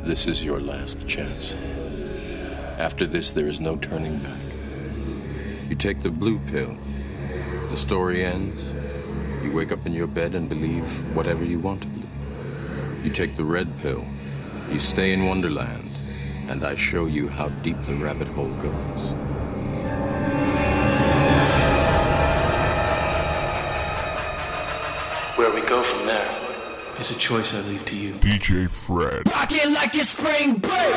This is your last chance. After this, there is no turning back. You take the blue pill. The story ends. You wake up in your bed and believe whatever you want to believe. You take the red pill. You stay in Wonderland, and I show you how deep the rabbit hole goes. Where we go from there is a choice I leave to you. DJ Fred. Rockin' like it's spring break.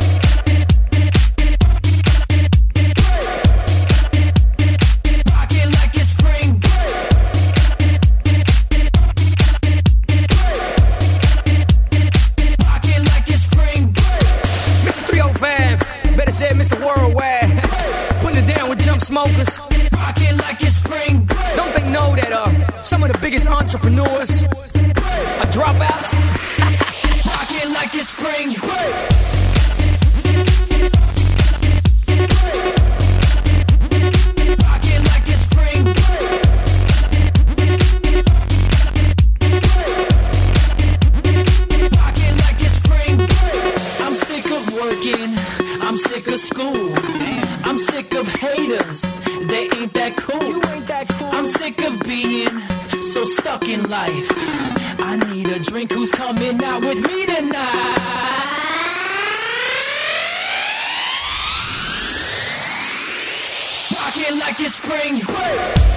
Mr. Worldwide, putting it down with jump smokers. Rockin' like it's spring break. Don't they know that some of the biggest entrepreneurs are dropouts? Rockin' like it's spring break. Rockin' like it's spring break. Rockin' like it's spring break. I'm sick of working. I'm sick of school. I'm sick of haters. They ain't that cool. You ain't that cool. I'm sick of being so stuck in life. I need a drink. Who's coming out with me tonight? Rockin' like it's spring break.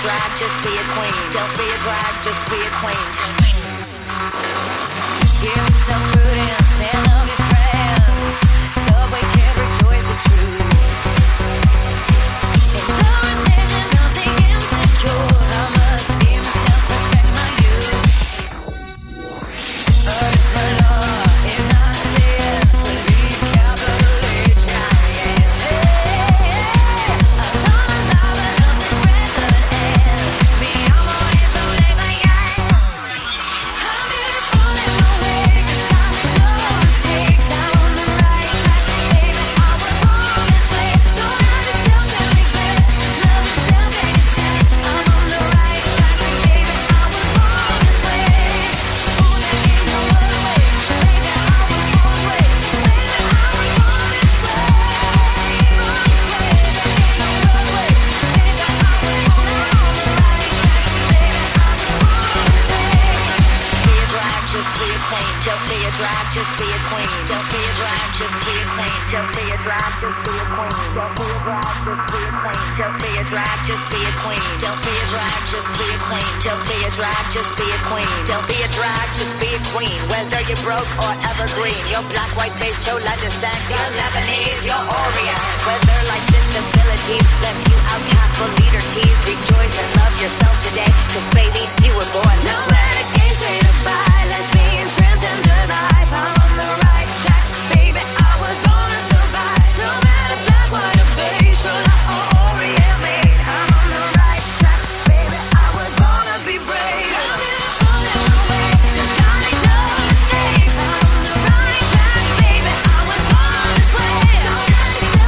drag, just be a queen. Don't be a drag, just be a queen. Give yourself prudence and love your friends. Subway can't rejoice the truth. In the religion of the insecure, I must be myself, respect my youth. Earth the law is not sin. Believe capital H I am. I'm not alive, I love this record and me, I'm on it, so late, but yeah. I'm beautiful in my way, 'cause I make no mistakes. I'm on the right track, baby, I was born this way. Don't have to tell them regret, love yourself and you said I'm on the right track, baby, I was born this way. Oh, there ain't no other way, baby, I was born this way. Baby, I was born this way. There ain't no other way, baby, I was born on the right track, baby, I was born this way. Be a drag, just be a queen. Don't be a drag, just be a queen. Don't be a drag, just be a queen. Don't be a drag, just be a queen. Don't be a drag, just be a queen. Don't be a drag, just be a queen. Don't be a drag, just be a queen. Don't be a drag, just be a queen. Don't be a drag, just be a queen. Whether you're broke or evergreen, you're black, white, beige, chola descent, you're Lebanese, you're Orient. Whether life's disabilities left you outcast but leader teased, rejoice and love yourself today, 'cause baby, you were born this way. No matter gay, straight or bi, lesbian, transgender life, I'm on the right track, baby, I was born to survive. No matter black, white or beige, chola or Orient made, I'm on the right track, baby, I was born to be brave. I'm beautiful in my way, 'cause I make no mistakes. I'm on the right track, baby, I was born this way. Don't have to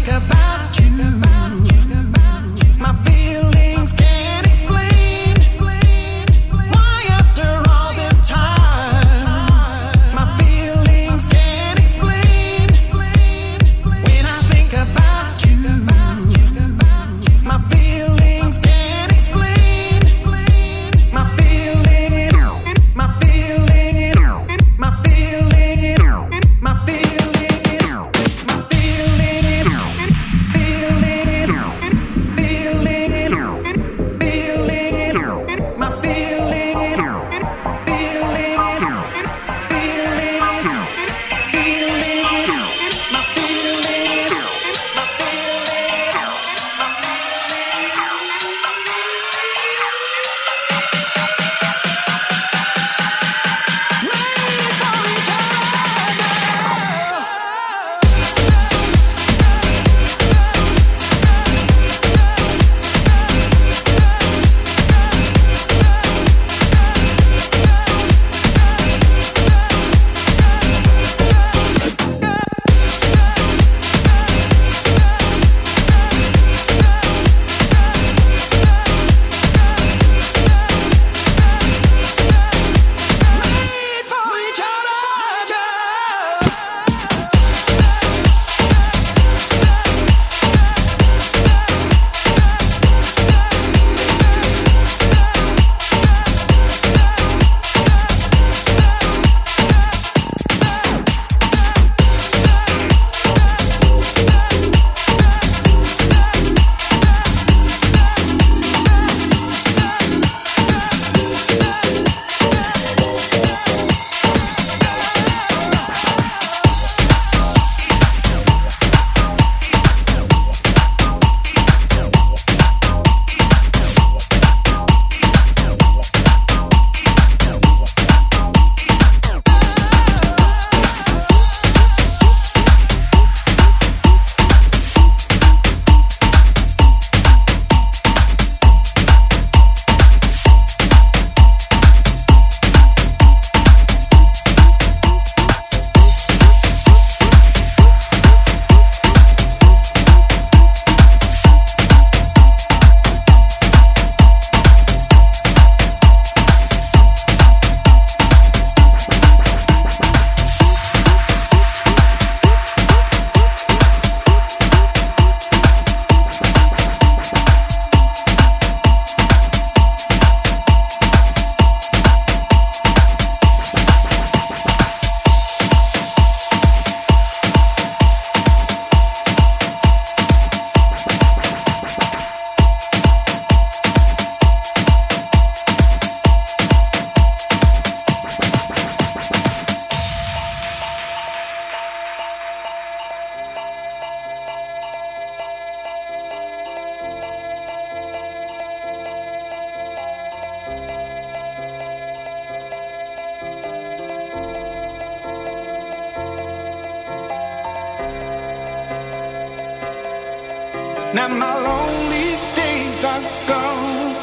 Now my lonely days are gone,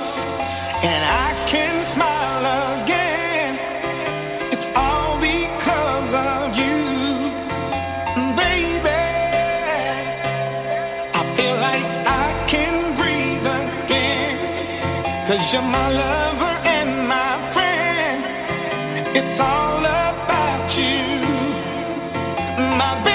and I can smile again. It's all because of you, baby. I feel like I can breathe again, 'cause you're my lover and my friend. It's all about you, my baby.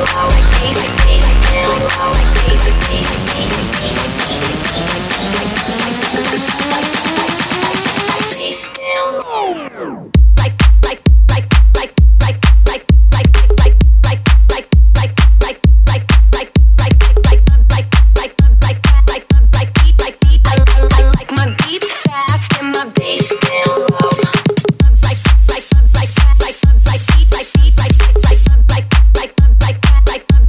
Like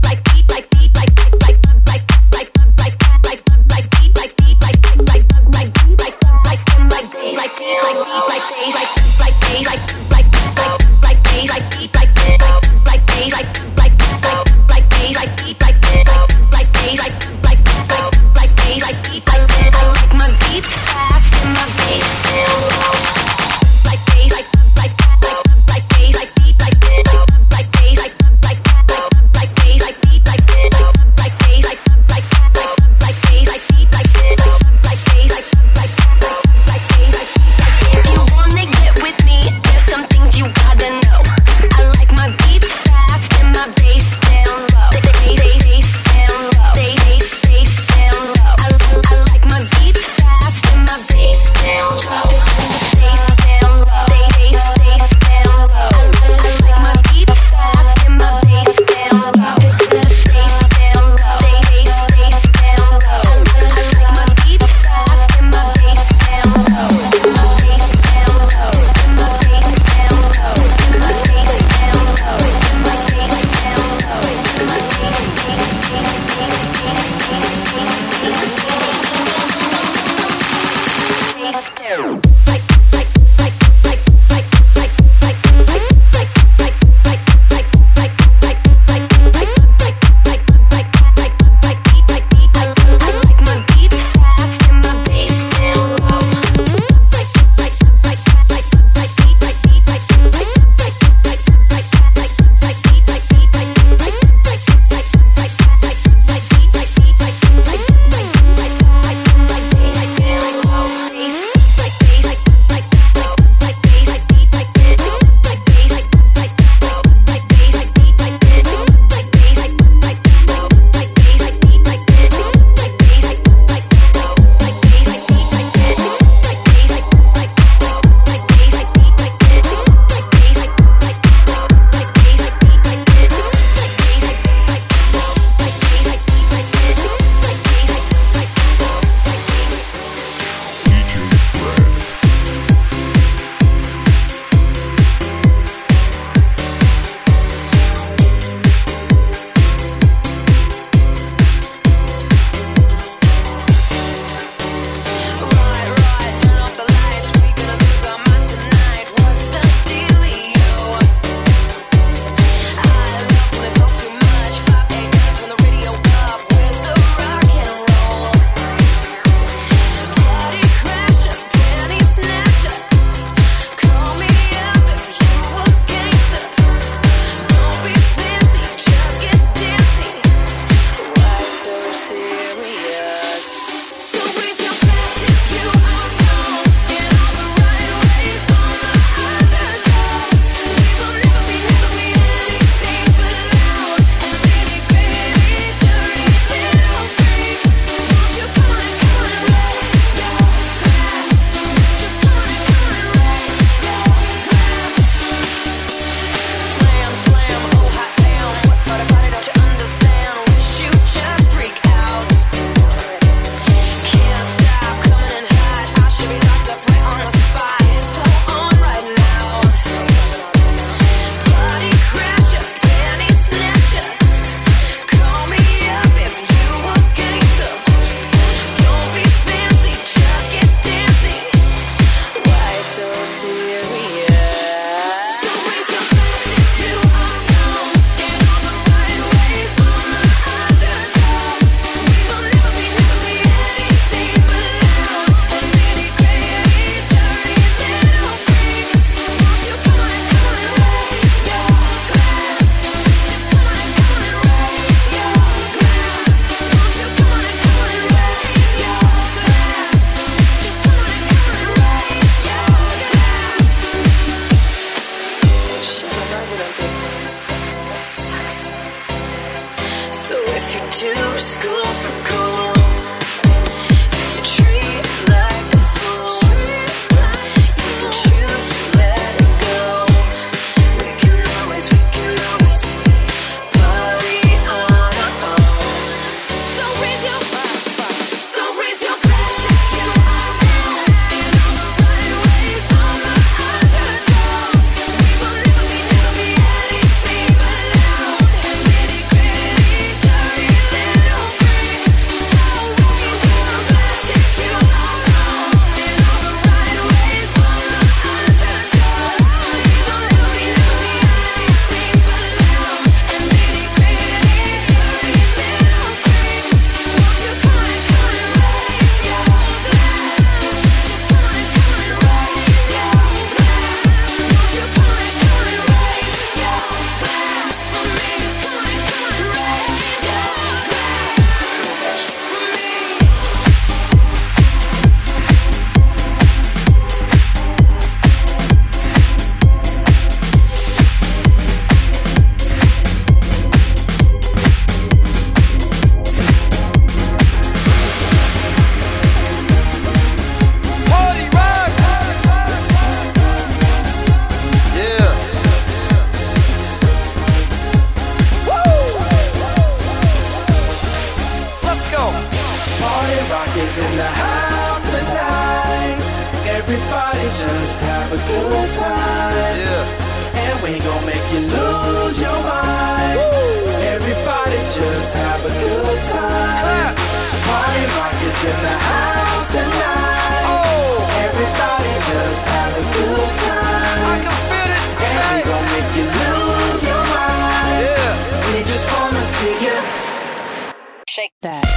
a good time. Yeah. And we gon' make you lose your mind. Woo. Everybody just have a good time. Clap. Party rock is in the house tonight. Oh. Everybody just have a good time. I can feel it. And we gon' make you lose your mind. Yeah. We just wanna see you shake that.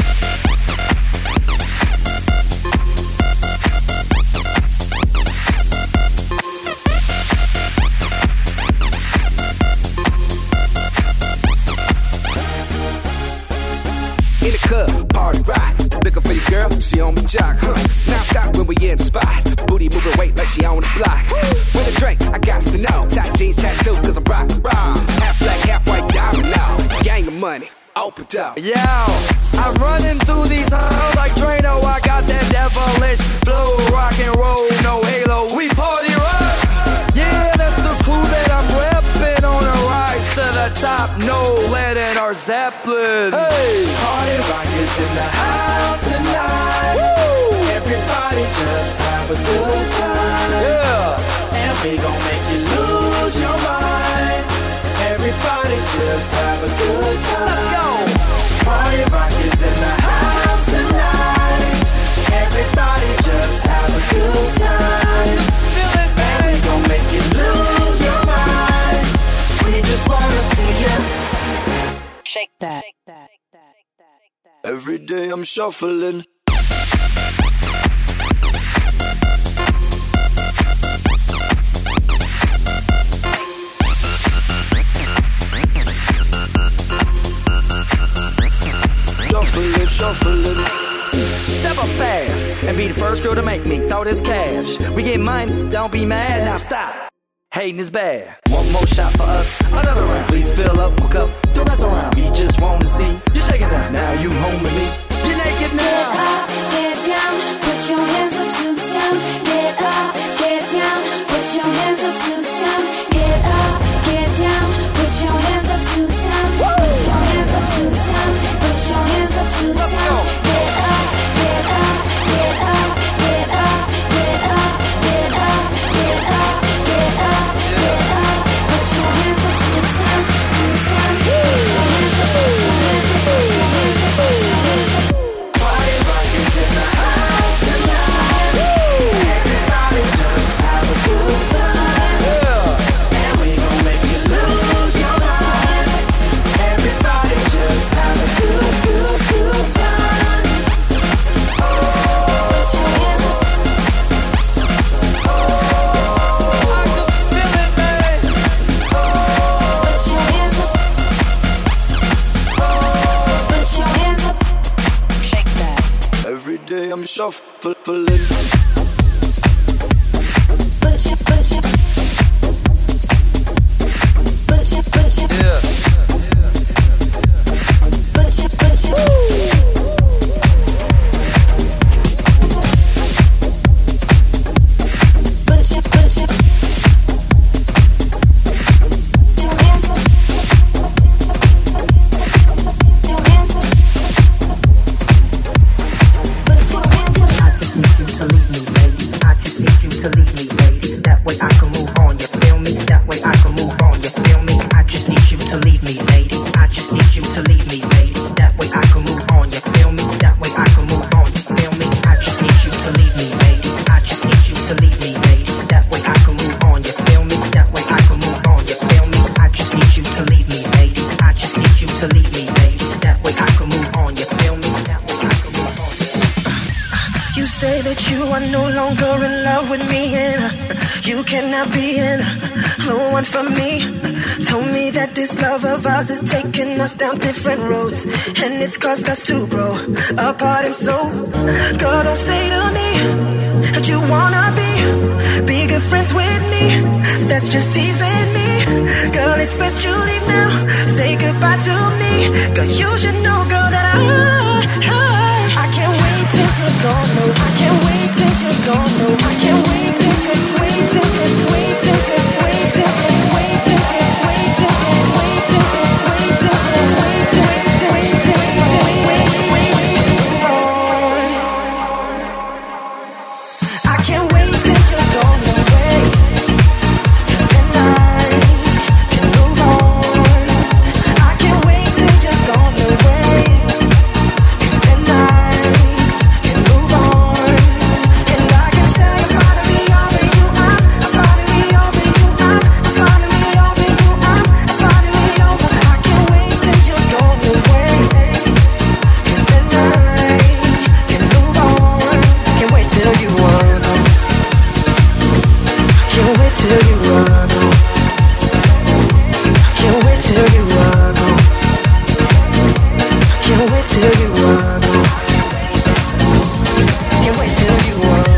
In the club, party rock. Looking for your girl, she on my jock, huh? Now stop when we in the spot. Booty moving weight like she on the block. With a drink, I got to know. Top jeans tattoo, cause I'm rock, raw. Half black, half white, diamond now. Gang of money, open up. Yo, I'm running through these halls like Drano. I got that devilish flow, rock and roll, no halo. We party rock. Yeah, that's the crew that I'm repping on a rise to the top. No lead in our Zeppelin. Hey, party rock is in the house tonight. Woo! Everybody just have a good time. Yeah, and we gon' make you lose your mind. Everybody just have a good time. Let's go. Party rock is in the house tonight. Everybody just have a good time. Feel it, baby. And we gon' make you lose your mind. We just wanna see you shake that. Every day I'm shuffling. Shuffling. Step up fast and be the first girl to make me throw this cash. We get money, don't be mad, now stop. Hating is bad. One more shot for us, another round. Please fill up, hook up, don't mess around. We just want to see you shaking that. Now you home with me. You're naked now. Get up, get down, put your hands up to the sound. Get up, get down, put your hands up to the sound. Get up, get down, put your hands up to the sound. Put your hands up to the sound. Put your hands up to the sound. Get up, get up, get up, get up, get up, get up, get up, get up, get up. Put your hands up to the sound, to the sound. Put your hands up, put your hands up, put your hands up, put your hands up. Party rock is in the house tonight. Everybody just have a good time. Yeah. And we gon' make you lose your mind. Everybody just have a good time. Oh, put your hands up. Oh, I can feel it, baby. Put your hands up. Put your hands up. Shake that. Every day I'm shuffling. Put your, put your, put your, put your, Yeah. put your, put your. Put your, put your. Your hands up. Your hands up. Put your hands up. I just need you to leave me, lady. I just need you to leave me, lady. That way I can move on, you feel me? That way I can move on, you feel me? I just need you to leave me, lady. I just need you to leave me, lady. That way I can move on, you feel me? That way I can move on, you feel me? I just need you to leave me, lady. I just need you to leave me, lady. That way I can move on, you feel me? That way I can move on, you feel me? I just need you to leave me, lady. I just need you to leave me, lady. That way I can move on, you feel me? That way I can move on. You say that you are no longer in love with me, and you cannot be in the one for me. Told me that this love of ours is taking us down different roads, and it's caused us to grow apart. And so, girl, don't say to me that you wanna be good friends with me. That's just teasing me. Girl, it's best you leave now. Say goodbye to me. Girl, you should know, girl, that I can't wait till you're gone. No, I can't wait till you're gone. No, I can't wait till you're wait till you're wait till you're wait till you're wait till you're wait till you're wait till you're wait till you're wait till you're wait till you're I can't wait till you're gone away. wait till you are gone. Can't wait till you are gone. Can't wait till you are gone.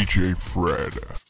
DJ Fred.